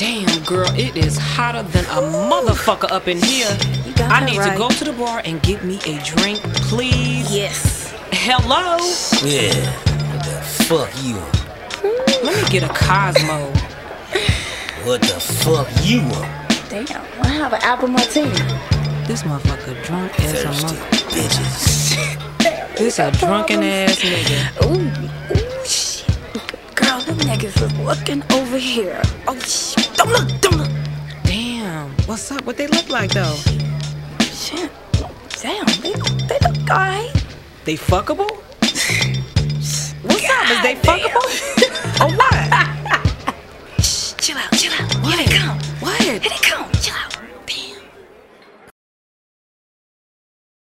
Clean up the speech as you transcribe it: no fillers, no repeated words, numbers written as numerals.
Damn, girl, it is hotter than a motherfucker up in here. I need to go to the bar and get me a drink, please. Yes. Hello? Yeah, what the fuck you on? Let me get a Cosmo. What the fuck you on? Damn, I have an apple martini. This motherfucker drunk as a Thirsty mother. bitches. This a drunken ass nigga. Ooh, shit. Girl, them niggas is looking over here. Oh, shit. Don't look. Damn, what's up? What they look like though? Shit. Damn, they look alright. They fuckable? What's up? Is they fuckable?